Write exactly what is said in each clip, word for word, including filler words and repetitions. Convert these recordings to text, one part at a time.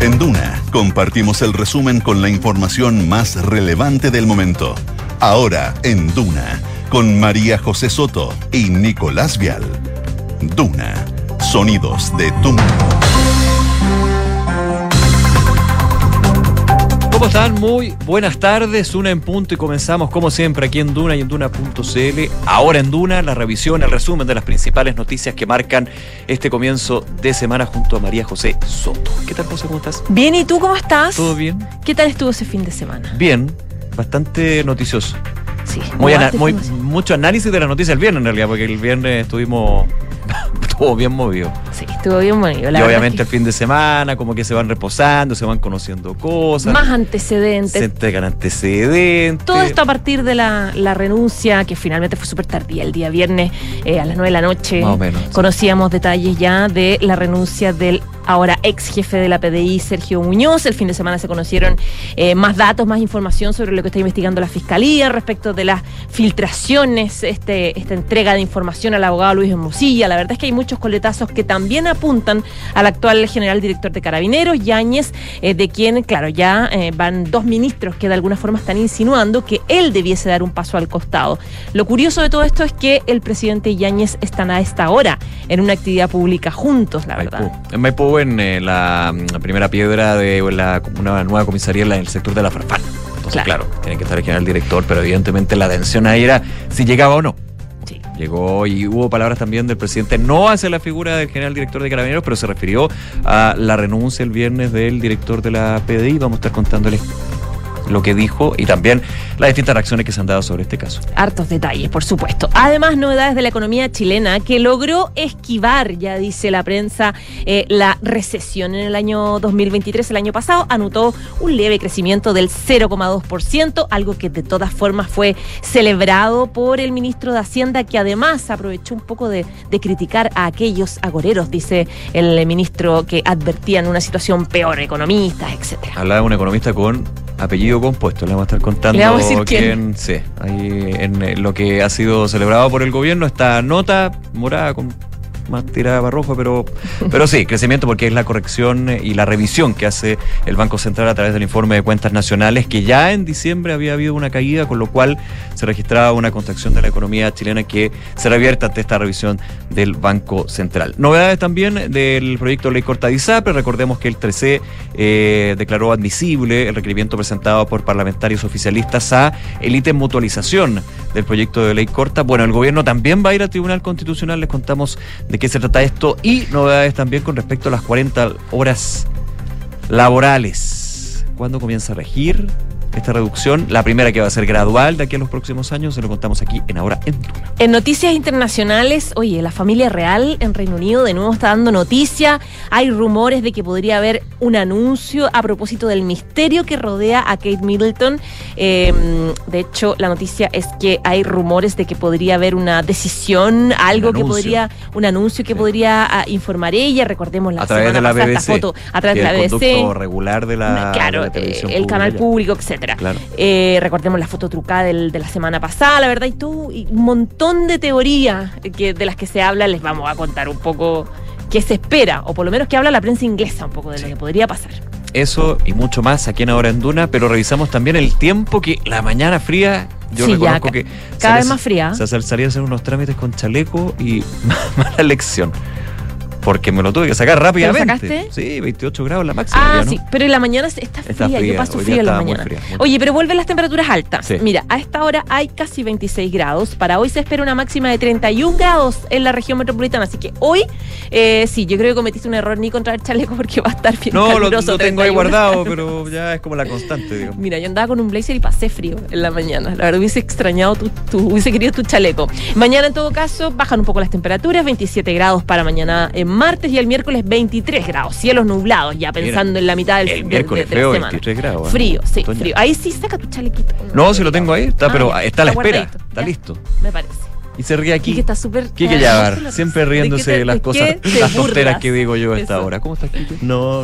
En Duna, compartimos el resumen con la información más relevante del momento. Ahora, en Duna, con María José Soto y Nicolás Vial. Duna, sonidos de tu mundo. ¿Cómo están? Muy buenas tardes, una en punto y comenzamos como siempre aquí en Duna y en Duna punto c l. Ahora en Duna, la revisión, el resumen de las principales noticias que marcan este comienzo de semana junto a María José Soto. ¿Qué tal, José? ¿Cómo estás? Bien, ¿y tú cómo estás? ¿Todo bien? ¿Qué tal estuvo ese fin de semana? Bien, bastante noticioso. Sí. Muy ana- muy, mucho análisis de la noticia el viernes en realidad, porque el viernes estuvimos estuvo bien movido. Sí, estuvo bien movido. Y obviamente que... el fin de semana, como que se van reposando, se van conociendo cosas. Más antecedentes. Se entregan antecedentes. Todo esto a partir de la, la renuncia, que finalmente fue súper tardía. El día viernes, eh, a las nueve de la noche, más o menos, conocíamos sí. detalles ya de la renuncia del ahora ex jefe de la P D I, Sergio Muñoz. El fin de semana se conocieron eh, más datos, más información sobre lo que está investigando la Fiscalía respecto de las filtraciones, este, esta entrega de información al abogado Luis Hermosilla. La verdad es que hay muchos coletazos que también apuntan al actual general director de Carabineros, Yáñez, eh, de quien, claro, ya eh, van dos ministros que de alguna forma están insinuando que él debiese dar un paso al costado. Lo curioso de todo esto es que el presidente y Yáñez están a esta hora en una actividad pública juntos, la verdad. Maipú. En Maipú, en eh, la, la primera piedra de la, una nueva comisaría en el sector de la Farfán. Entonces, claro, claro, tiene que estar el general director, pero evidentemente la tensión ahí era si llegaba o no. Sí. Llegó y hubo palabras también del presidente, no hacia la figura del general director de Carabineros, pero se refirió a la renuncia el viernes del director de la P D I. Vamos a estar contándoles lo que dijo y también las distintas reacciones que se han dado sobre este caso. Hartos detalles, por supuesto. Además, novedades de la economía chilena que logró esquivar, ya dice la prensa, eh, la recesión en el año dos mil veintitrés. El año pasado anotó un leve crecimiento del cero coma dos por ciento, algo que de todas formas fue celebrado por el ministro de Hacienda, que además aprovechó un poco de, de criticar a aquellos agoreros, dice el ministro, que advertían una situación peor, economistas, etcétera. Hablaba de un economista con apellido compuesto, le vamos a estar contando. Le vamos a decir quién. Sí, ahí en lo que ha sido celebrado por el gobierno, esta nota morada con más tirada para rojo, pero, pero sí, crecimiento porque es la corrección y la revisión que hace el Banco Central a través del informe de cuentas nacionales, que ya en diciembre había habido una caída, con lo cual se registraba una contracción de la economía chilena que será abierta ante esta revisión del Banco Central. Novedades también del proyecto de ley corta de ISAPRE. Recordemos que el trece eh, declaró admisible el requerimiento presentado por parlamentarios oficialistas a el ítem mutualización del proyecto de ley corta. Bueno, el gobierno también va a ir al Tribunal Constitucional, les contamos de qué se trata esto, y novedades también con respecto a las cuarenta horas laborales. ¿Cuándo comienza a regir esta reducción? La primera, que va a ser gradual de aquí a los próximos años, se lo contamos aquí en Ahora en Duna. En noticias internacionales, oye, la familia real en Reino Unido de nuevo está dando noticia. Hay rumores de que podría haber un anuncio a propósito del misterio que rodea a Kate Middleton. Eh, de hecho, la noticia es que hay rumores de que podría haber una decisión, algo que podría, un anuncio que sí. podría a, informar ella. Recordemos la a través semana de la pasada B B C, esta foto a través de la B B C. El conducto regular de la, claro, de la televisión el pública, canal ya. público, etcétera. Claro. Eh, recordemos la foto trucada del, de la semana pasada, la verdad, y tú, y un montón de teorías que, de las que se habla. Les vamos a contar un poco qué se espera, o por lo menos que habla la prensa inglesa, un poco de sí. lo que podría pasar. Eso y mucho más aquí en Ahora en Duna, pero revisamos también el tiempo, que la mañana fría, yo sí, reconozco ya, que cada vez más fría. Se salía a hacer unos trámites con chaleco y mala elección, porque me lo tuve que sacar rápidamente. ¿Lo sacaste? Sí, veintiocho grados la máxima. Ah, ya, ¿no? sí, pero en la mañana está fría, está fría. Yo paso Hoy frío en la mañana. Fría, Oye, pero vuelven las temperaturas altas. Sí. Mira, a esta hora hay casi veintiséis grados. Para hoy se espera una máxima de treinta y un grados en la región metropolitana. Así que hoy, eh, sí, yo creo que cometiste un error ni contra el chaleco, porque va a estar bien no, caluroso. No, lo, lo tengo ahí guardado, grados. Pero ya es como la constante, digamos. Mira, yo andaba con un blazer y pasé frío en la mañana. La verdad, hubiese extrañado tu, tu hubiese querido tu chaleco. Mañana, en todo caso, bajan un poco las temperaturas. veintisiete grados para mañana en martes, y el miércoles veintitrés grados, cielos nublados, ya pensando Mira, en la mitad del el miércoles de, de, de frío, la semana. veintitrés grados. ¿eh? Frío, sí, Otoña. frío. Ahí sí saca tu chalequito. No, no si lo tengo ahí, está, ah, pero está a la espera, está ya, listo. Me parece. Y se ríe aquí. Quique está súper... Quique Yavar, siempre riéndose de, de las cosas, las tonteras que digo yo a esta Eso. hora. ¿Cómo estás, Quique? No,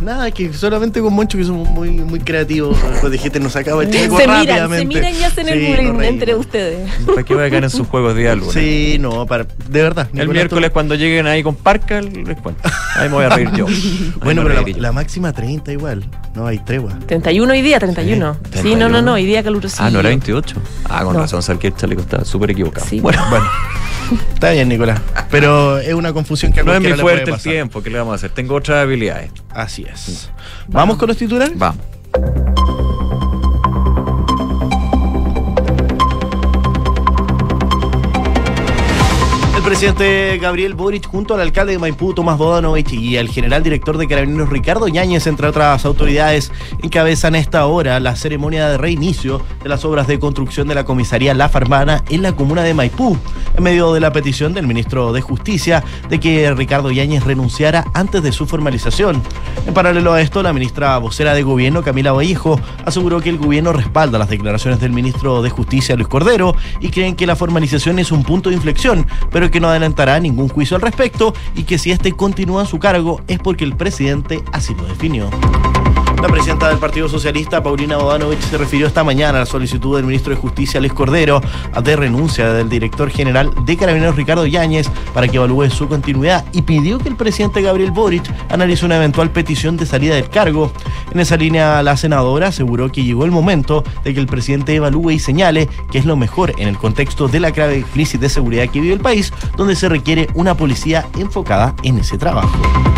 nada, que solamente con Moncho, que somos muy, muy creativos, pues dijiste, nos acaba el chico se rápidamente. Miran, se miran y hacen el Sí, bullying nos entre reímos. ustedes. ¿Para qué voy a caer en sus juegos de álbum? Sí, no, para, de verdad. El Nicolás, miércoles tú- cuando lleguen ahí con Parca, les cuento. Ahí me voy a reír yo. Ahí Bueno, me pero reiré la, yo. la máxima treinta igual, no hay tregua. treinta y uno hoy día, treinta y uno. Sí, Sí, no, no, no, treinta y uno. hoy día calurosillo. Ah, no era veintiocho. Ah, con No. razón, Salquer Chaleco estaba súper equivocado. Sí. Bueno, Bueno, está bien, Nicolás, pero es una confusión que a no es mi cualquiera le puede fuerte el pasar. tiempo, ¿qué le vamos a hacer? Tengo otras habilidades. Así es. ¿Vamos con los titulares? Vamos. El presidente Gabriel Boric, junto al alcalde de Maipú, Tomás Bodanovich, y el general director de Carabineros, Ricardo Yáñez, entre otras autoridades, encabezan a esta hora la ceremonia de reinicio de las obras de construcción de la comisaría La Farmana en la comuna de Maipú, en medio de la petición del ministro de Justicia de que Ricardo Yáñez renunciara antes de su formalización. En paralelo a esto, la ministra vocera de Gobierno, Camila Vallejo, aseguró que el gobierno respalda las declaraciones del ministro de Justicia, Luis Cordero, y creen que la formalización es un punto de inflexión, pero que no adelantará ningún juicio al respecto y que si este continúa en su cargo es porque el presidente así lo definió. La presidenta del Partido Socialista, Paulina Bodanovich, se refirió esta mañana a la solicitud del ministro de Justicia, Luis Cordero, de renuncia del director general de Carabineros, Ricardo Yáñez, para que evalúe su continuidad, y pidió que el presidente Gabriel Boric analice una eventual petición de salida del cargo. En esa línea, la senadora aseguró que llegó el momento de que el presidente evalúe y señale que es lo mejor en el contexto de la grave crisis de seguridad que vive el país, donde se requiere una policía enfocada en ese trabajo.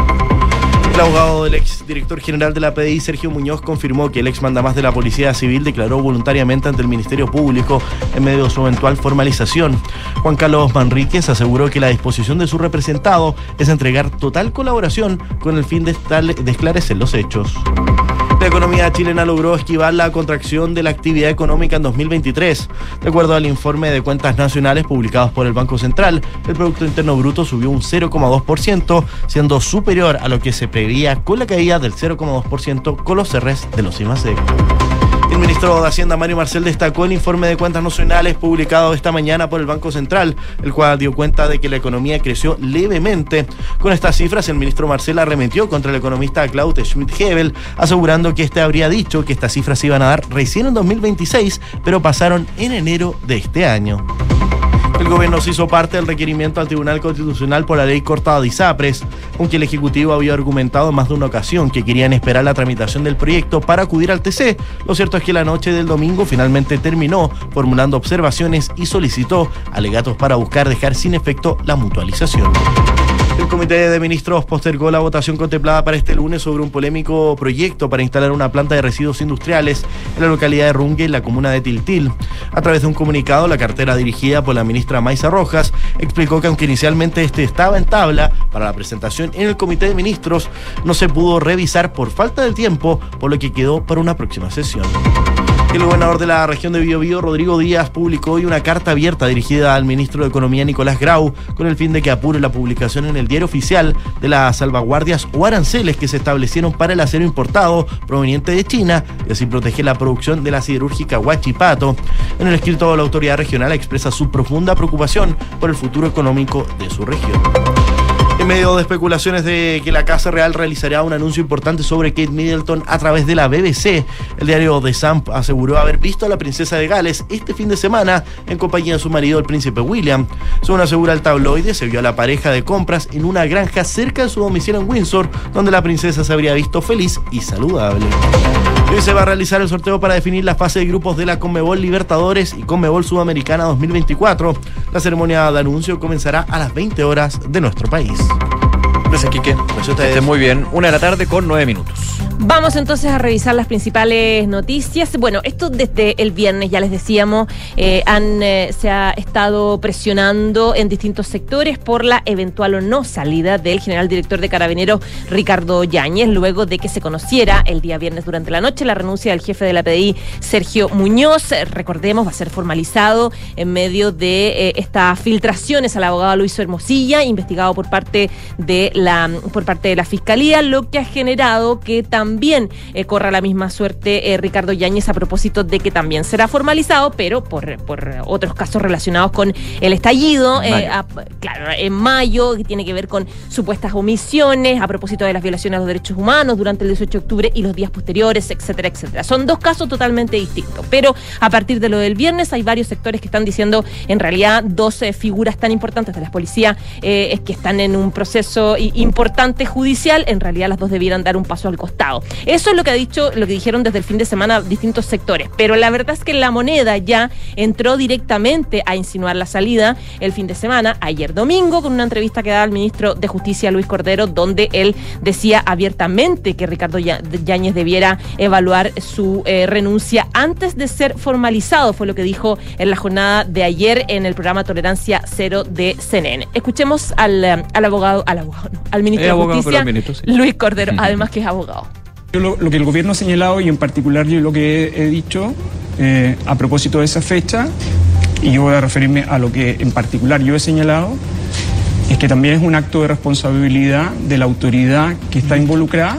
El abogado del ex director general de la P D I, Sergio Muñoz, confirmó que el ex mandamás de la Policía Civil declaró voluntariamente ante el Ministerio Público en medio de su eventual formalización. Juan Carlos Manríquez aseguró que la disposición de su representado es entregar total colaboración con el fin de, estar, de esclarecer los hechos. La economía chilena logró esquivar la contracción de la actividad económica en dos mil veintitrés. De acuerdo al informe de cuentas nacionales publicados por el Banco Central, el Producto Interno Bruto subió un cero coma dos por ciento, siendo superior a lo que se preveía con la caída del cero coma dos por ciento con los cierres de los I M A S E C. El ministro de Hacienda, Mario Marcel, destacó el informe de cuentas nacionales publicado esta mañana por el Banco Central, el cual dio cuenta de que la economía creció levemente. Con estas cifras, el ministro Marcel arremetió contra el economista Klaus Schmidt-Hebel, asegurando que este habría dicho que estas cifras se iban a dar recién en dos mil veintiséis, pero pasaron en enero de este año. El gobierno se hizo parte del requerimiento al Tribunal Constitucional por la ley corta de ISAPRES, aunque el Ejecutivo había argumentado en más de una ocasión que querían esperar la tramitación del proyecto para acudir al T C. Lo cierto es que la noche del domingo finalmente terminó formulando observaciones y solicitó alegatos para buscar dejar sin efecto la mutualización. El Comité de Ministros postergó la votación contemplada para este lunes sobre un polémico proyecto para instalar una planta de residuos industriales en la localidad de Rungue, en la comuna de Tiltil. A través de un comunicado, la cartera dirigida por la ministra Maysa Rojas explicó que aunque inicialmente este estaba en tabla para la presentación en el Comité de Ministros, no se pudo revisar por falta de tiempo, por lo que quedó para una próxima sesión. El gobernador de la región de Biobío, Rodrigo Díaz, publicó hoy una carta abierta dirigida al ministro de Economía, Nicolás Grau, con el fin de que apure la publicación en el diario oficial de las salvaguardias o aranceles que se establecieron para el acero importado proveniente de China y así proteger la producción de la siderúrgica Huachipato. En el escrito, la autoridad regional expresa su profunda preocupación por el futuro económico de su región. En medio de especulaciones de que la Casa Real realizará un anuncio importante sobre Kate Middleton a través de la B B C, el diario The Sun aseguró haber visto a la princesa de Gales este fin de semana en compañía de su marido, el príncipe William. Según asegura el tabloide, se vio a la pareja de compras en una granja cerca de su domicilio en Windsor, donde la princesa se habría visto feliz y saludable. Hoy se va a realizar el sorteo para definir la fase de grupos de la Conmebol Libertadores y Conmebol Sudamericana dos mil veinticuatro. La ceremonia de anuncio comenzará a las veinte horas de nuestro país. Gracias, Quique. Pues ustedes. Que esté muy bien. Una de la tarde con nueve minutos. Vamos entonces a revisar las principales noticias. Bueno, esto desde el viernes, ya les decíamos, eh, han, eh, se ha estado presionando en distintos sectores por la eventual o no salida del general director de Carabineros, Ricardo Yáñez, luego de que se conociera el día viernes durante la noche la renuncia del jefe de la P D I, Sergio Muñoz. Eh, recordemos, va a ser formalizado en medio de eh, estas filtraciones al abogado Luis Hermosilla, investigado por parte de la por parte de la Fiscalía, lo que ha generado que también eh, corra la misma suerte eh, Ricardo Yáñez, a propósito de que también será formalizado, pero por, por otros casos relacionados con el estallido, eh, a, claro, en mayo, que tiene que ver con supuestas omisiones a propósito de las violaciones a los derechos humanos durante el dieciocho de octubre y los días posteriores, etcétera, etcétera. Son dos casos totalmente distintos, pero a partir de lo del viernes hay varios sectores que están diciendo en realidad dos eh, figuras tan importantes de la policía eh, es que están en un proceso importante judicial, en realidad las dos debieran dar un paso al costado. Eso es lo que ha dicho, lo que dijeron desde el fin de semana distintos sectores, pero la verdad es que La Moneda ya entró directamente a insinuar la salida el fin de semana, ayer domingo, con una entrevista que daba al ministro de Justicia, Luis Cordero, donde él decía abiertamente que Ricardo Yáñez debiera evaluar su eh, renuncia antes de ser formalizado, fue lo que dijo en la jornada de ayer en el programa Tolerancia Cero de C N N. Escuchemos al, al abogado, al abogado, no, al ministro eh, de abogado, Justicia, ministro, sí. Luis Cordero, además que es abogado. Lo, lo que el gobierno ha señalado, y en particular yo lo que he, he dicho eh, a propósito de esa fecha, y yo voy a referirme a lo que en particular yo he señalado, es que también es un acto de responsabilidad de la autoridad que está involucrada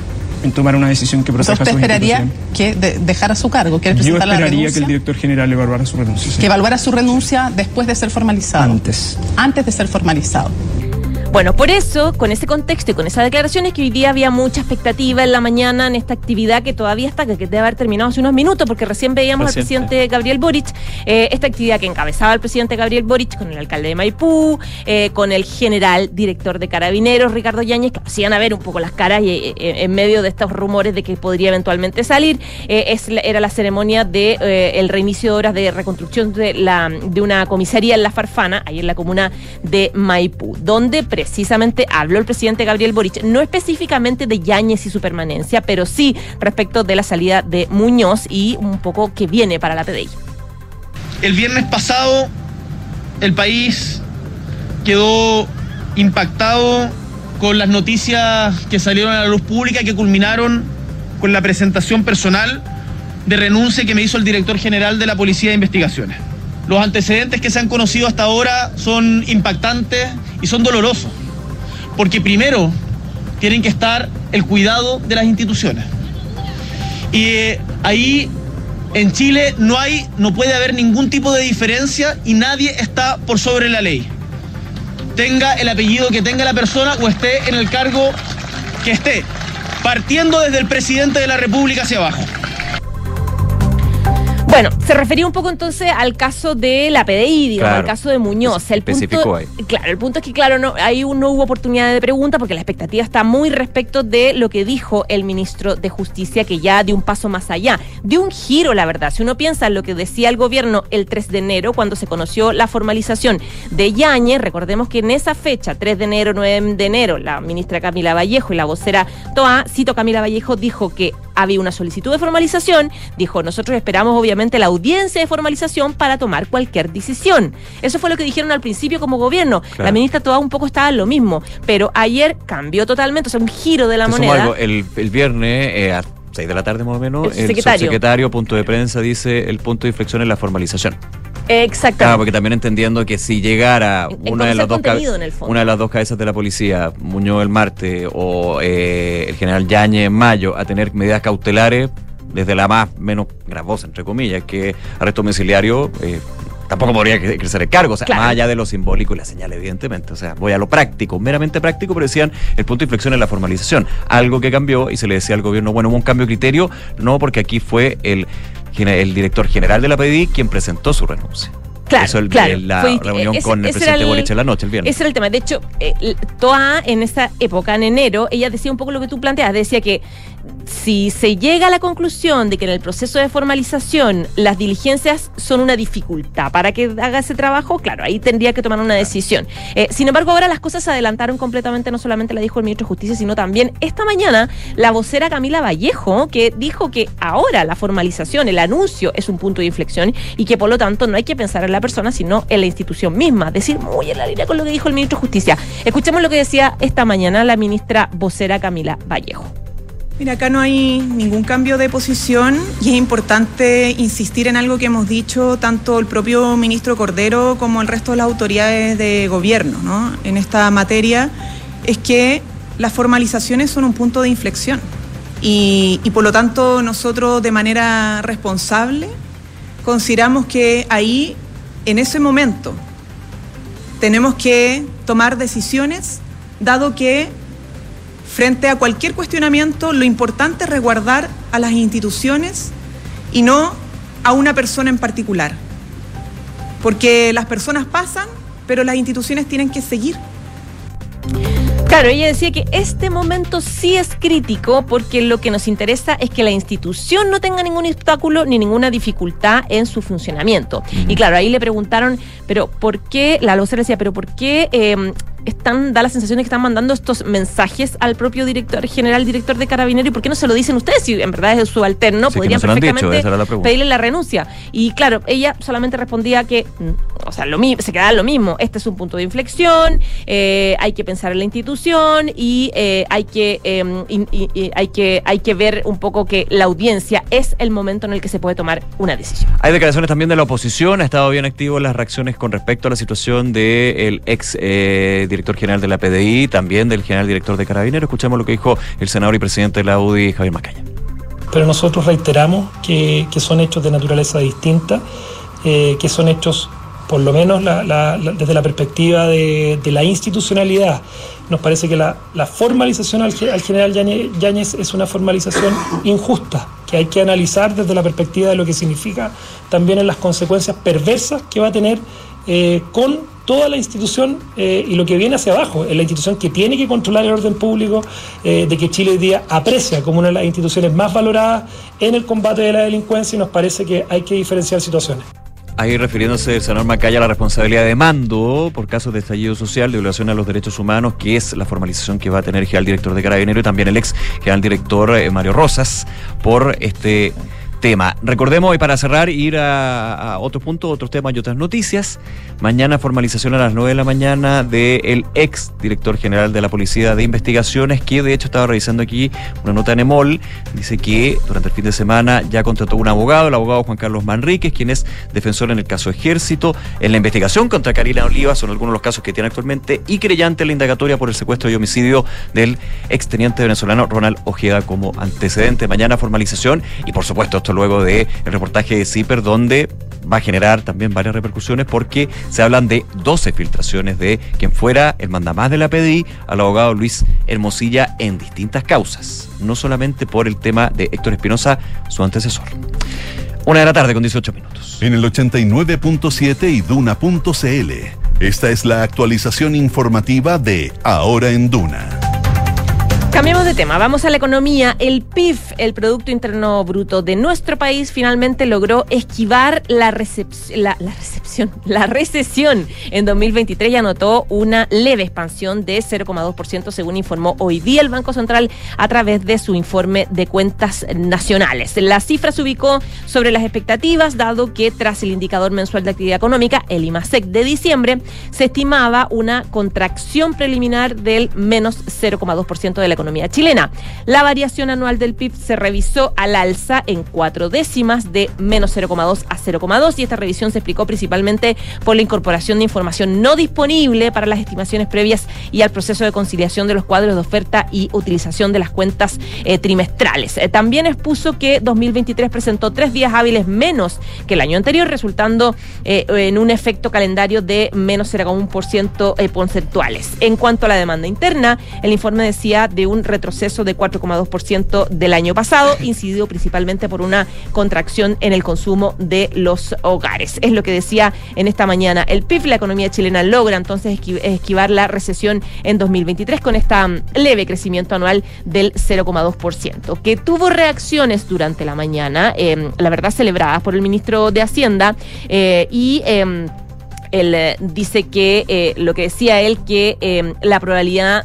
en tomar una decisión que proteja a sus instituciones. ¿Usted esperaría que de, dejara su cargo? ¿Quiere Yo presentar la esperaría renuncia? que el director general evaluara su renuncia. Sí. Que evaluara su renuncia después de ser formalizado. Antes. Antes de ser formalizado. Bueno, por eso, con ese contexto y con esas declaraciones, que hoy día había mucha expectativa en la mañana en esta actividad que todavía está, que debe haber terminado hace unos minutos, porque recién veíamos Reciente. al presidente Gabriel Boric, eh, esta actividad que encabezaba el presidente Gabriel Boric con el alcalde de Maipú, eh, con el general director de Carabineros, Ricardo Yáñez, que hacían a ver un poco las caras y, eh, en medio de estos rumores de que podría eventualmente salir. Eh, es, era la ceremonia de eh, el reinicio de obras de reconstrucción de, la, de una comisaría en La Farfana, ahí en la comuna de Maipú, donde precisamente habló el presidente Gabriel Boric, no específicamente de Yáñez y su permanencia, pero sí respecto de la salida de Muñoz y un poco que viene para la P D I. El viernes pasado el país quedó impactado con las noticias que salieron a la luz pública, que culminaron con la presentación personal de renuncia que me hizo el director general de la Policía de Investigaciones. Los antecedentes que se han conocido hasta ahora son impactantes y son dolorosos, porque primero tienen que estar el cuidado de las instituciones. Y eh, ahí en Chile no hay, no puede haber ningún tipo de diferencia y nadie está por sobre la ley. Tenga el apellido que tenga la persona o esté en el cargo que esté, partiendo desde el presidente de la República hacia abajo. Bueno, se refería un poco entonces al caso de la P D I, digamos, Claro. al caso de Muñoz. El Especificó punto, ahí. Claro, el punto es que, claro, no, ahí no hubo oportunidad de pregunta porque la expectativa está muy respecto de lo que dijo el ministro de Justicia, que ya dio un paso más allá, dio un giro, la verdad. Si uno piensa en lo que decía el gobierno el tres de enero, cuando se conoció la formalización de Yáñez, recordemos que en esa fecha, tres de enero, nueve de enero, la ministra Camila Vallejo y la vocera Toa, cito Camila Vallejo, dijo que había una solicitud de formalización, dijo, nosotros esperamos obviamente la audiencia de formalización para tomar cualquier decisión. Eso fue lo que dijeron al principio como gobierno. Claro. La ministra Toa un poco estaba en lo mismo, pero ayer cambió totalmente, o sea, un giro de la Te sumo moneda. algo, el, el viernes, eh, a seis de la tarde más o menos, El el secretario. subsecretario, punto de prensa, dice el punto de inflexión en la formalización. Exactamente. Claro, porque también entendiendo que si llegara En- en una de las dos contenido, cabe- en el fondo. una de las dos cabezas de la policía, Muñoz el martes o eh, el general Yáñez en mayo, a tener medidas cautelares, desde la más menos gravosa, entre comillas, que arresto domiciliario, eh, tampoco podría cre- crecer el cargo, o sea, Claro. más allá de lo simbólico y la señal, evidentemente. O sea, voy a lo práctico, meramente práctico, pero decían el punto de inflexión en la formalización. Algo que cambió y se le decía al gobierno, bueno, hubo un cambio de criterio, no, porque aquí fue el, el director general de la P D I quien presentó su renuncia. Claro, Eso el, claro. el- la Fue- reunión ese- con el ese presidente era el- Boric en la noche, el viernes. Ese era el tema. De hecho, eh, Toa en esa época, en enero, ella decía un poco lo que tú planteas. Decía que si se llega a la conclusión de que en el proceso de formalización las diligencias son una dificultad para que haga ese trabajo, claro, ahí tendría que tomar una decisión. Eh, sin embargo, ahora las cosas se adelantaron completamente, no solamente la dijo el ministro de Justicia, sino también esta mañana la vocera Camila Vallejo, que dijo que ahora la formalización, el anuncio es un punto de inflexión y que por lo tanto no hay que pensar en la persona, sino en la institución misma. Decir muy en la línea con lo que dijo el ministro de Justicia. Escuchemos lo que decía esta mañana la ministra vocera Camila Vallejo. Mira, acá no hay ningún cambio de posición y es importante insistir en algo que hemos dicho tanto el propio ministro Cordero como el resto de las autoridades de gobierno, ¿no? En esta materia, es que las formalizaciones son un punto de inflexión. Y, y por lo tanto nosotros de manera responsable consideramos que ahí, en ese momento, tenemos que tomar decisiones, dado que frente a cualquier cuestionamiento lo importante es resguardar a las instituciones y no a una persona en particular. Porque las personas pasan, pero las instituciones tienen que seguir. Claro, ella decía que este momento sí es crítico porque lo que nos interesa es que la institución no tenga ningún obstáculo ni ninguna dificultad en su funcionamiento. Mm. Y claro, ahí le preguntaron, pero ¿por qué? La vocera decía, pero ¿por qué eh, están, da la sensación de que están mandando estos mensajes al propio director general, director de Carabineros? ¿Y por qué no se lo dicen ustedes? Si en verdad es subalterno, sí, podrían no perfectamente dicho, la pedirle la renuncia. Y claro, ella solamente respondía que, o sea, lo mismo, se quedaba lo mismo. Este es un punto de inflexión, eh, hay que pensar en la institución y eh, hay que eh, y, y, y hay que hay que ver un poco que la audiencia es el momento en el que se puede tomar una decisión. Hay declaraciones también de la oposición. Ha estado bien activo en las reacciones con respecto a la situación del ex eh, director general de la P D I, también del general director de Carabineros. Escuchemos lo que dijo el senador y presidente de la U D I, Javier Macaya. Pero nosotros reiteramos que, que son hechos de naturaleza distinta, eh, que son hechos, por lo menos la, la, la, desde la perspectiva de, de la institucionalidad. Nos parece que la, la formalización al, al general Yáñez es una formalización injusta, que hay que analizar desde la perspectiva de lo que significa también en las consecuencias perversas que va a tener eh, con toda la institución eh, y lo que viene hacia abajo, en la institución que tiene que controlar el orden público, eh, de que Chile hoy día aprecia como una de las instituciones más valoradas en el combate de la delincuencia, y nos parece que hay que diferenciar situaciones. Ahí refiriéndose el senador Macaya a la responsabilidad de mando por casos de estallido social, de violación a los derechos humanos, que es la formalización que va a tener el general director de Carabineros y también el ex general director eh, Mario Rosas por este tema. Recordemos, y para cerrar, ir a, a otro punto, otros temas y otras noticias. Mañana formalización a las nueve de la mañana del ex director general de la Policía de Investigaciones, que de hecho estaba revisando aquí una nota en EMOL, dice que durante el fin de semana ya contrató un abogado, el abogado Juan Carlos Manríquez, quien es defensor en el caso Ejército, en la investigación contra Karina Oliva, son algunos de los casos que tiene actualmente, y creyente en la indagatoria por el secuestro y homicidio del exteniente venezolano Ronald Ojeda como antecedente. Mañana formalización, y por supuesto esto luego del reportaje de CIPER, donde va a generar también varias repercusiones porque se hablan de doce filtraciones de quien fuera el mandamás de la P D I al abogado Luis Hermosilla en distintas causas, no solamente por el tema de Héctor Espinosa, su antecesor. Una de la tarde con dieciocho minutos. En el ochenta y nueve punto siete y duna punto c l, esta es la actualización informativa de Ahora en Duna. Cambiemos de tema, vamos a la economía. El P I B, el Producto Interno Bruto de nuestro país, finalmente logró esquivar la, recep- la, la recepción, la recesión en dos mil veintitrés y anotó una leve expansión de cero coma dos por ciento, según informó hoy día el Banco Central a través de su informe de cuentas nacionales. La cifra se ubicó sobre las expectativas, dado que tras el indicador mensual de actividad económica, el IMASEC de diciembre, se estimaba una contracción preliminar del menos cero coma dos por ciento de la economía chilena. La variación anual del P I B se revisó al alza en cuatro décimas, de menos cero coma dos a cero coma dos, y esta revisión se explicó principalmente por la incorporación de información no disponible para las estimaciones previas y al proceso de conciliación de los cuadros de oferta y utilización de las cuentas eh, trimestrales. Eh, también expuso que dos mil veintitrés presentó tres días hábiles menos que el año anterior, resultando eh, en un efecto calendario de menos cero coma uno por ciento eh, porcentuales. En cuanto a la demanda interna, el informe decía de un retroceso de cuatro coma dos por ciento del año pasado, incidido principalmente por una contracción en el consumo de los hogares. Es lo que decía en esta mañana el P I B. La economía chilena logra entonces esquivar la recesión en dos mil veintitrés con este leve crecimiento anual del cero coma dos por ciento, que tuvo reacciones durante la mañana, eh, la verdad celebradas por el ministro de Hacienda, eh, y eh, él eh, dice que eh, lo que decía él, que eh, la probabilidad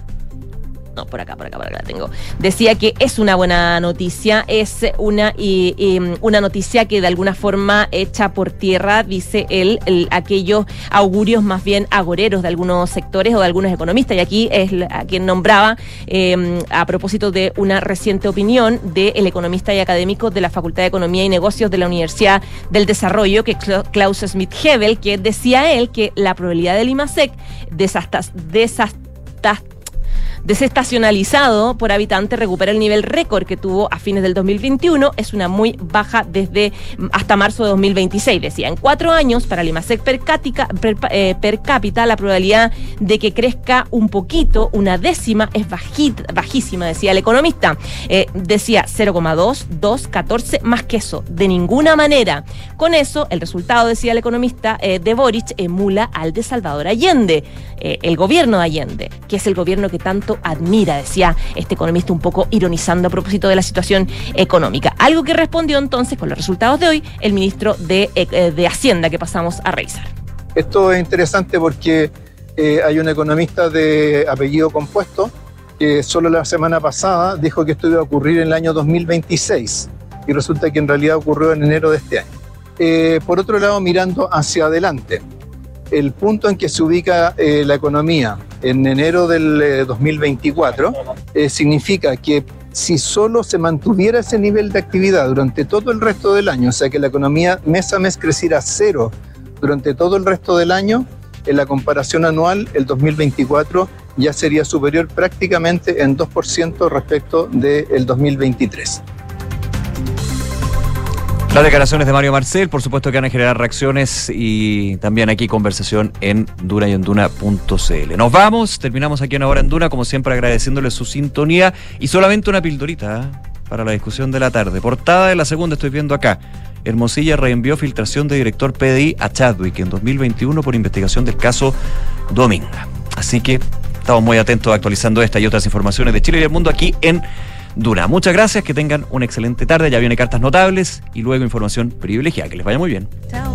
No, por acá, por acá, por acá la tengo. Decía que es una buena noticia, es una, y, y, una noticia que de alguna forma echa por tierra, dice él, el, aquellos augurios más bien agoreros de algunos sectores o de algunos economistas. Y aquí es a quien nombraba eh, a propósito de una reciente opinión del economista y académico de la Facultad de Economía y Negocios de la Universidad del Desarrollo, que es Klaus Schmidt-Hebel, que decía él que la probabilidad del IMASEC desastas, desastas desestacionalizado por habitante recupera el nivel récord que tuvo a fines del dos mil veintiuno. Es una muy baja desde hasta marzo de dos mil veintiséis, decía. En cuatro años, para el IMASEC per cápita, per, eh, per cápita, la probabilidad de que crezca un poquito, una décima, es bajita, bajísima, decía el economista. Eh, decía cero coma dos, dos, catorce, más que eso, de ninguna manera. Con eso, el resultado, decía el economista eh, de Boric, emula al de Salvador Allende, eh, el gobierno de Allende, que es el gobierno que tanto admira, decía este economista un poco ironizando a propósito de la situación económica. Algo que respondió entonces con los resultados de hoy el ministro de, eh, de Hacienda, que pasamos a revisar. Esto es interesante porque eh, hay un economista de apellido compuesto que solo la semana pasada dijo que esto iba a ocurrir en el año dos mil veintiséis y resulta que en realidad ocurrió en enero de este año. Eh, por otro lado, mirando hacia adelante, el punto en que se ubica eh, la economía en enero del eh, dos mil veinticuatro eh, significa que si solo se mantuviera ese nivel de actividad durante todo el resto del año, o sea que la economía mes a mes creciera cero durante todo el resto del año, en la comparación anual, el dos mil veinticuatro ya sería superior prácticamente en dos por ciento respecto del dos mil veintitrés. Las declaraciones de Mario Marcel, por supuesto que van a generar reacciones y también aquí conversación en Duna y en Duna punto c l. Nos vamos, terminamos aquí en Ahora en Duna, como siempre agradeciéndole su sintonía y solamente una pildorita ¿eh? para la discusión de la tarde. Portada de la segunda estoy viendo acá. Hermosilla reenvió filtración de director P D I a Chadwick en dos mil veintiuno por investigación del caso Dominga. Así que estamos muy atentos actualizando esta y otras informaciones de Chile y el mundo aquí en Duna. Muchas gracias, que tengan una excelente tarde. Ya viene Cartas Notables y luego información privilegiada. Que les vaya muy bien. Chao.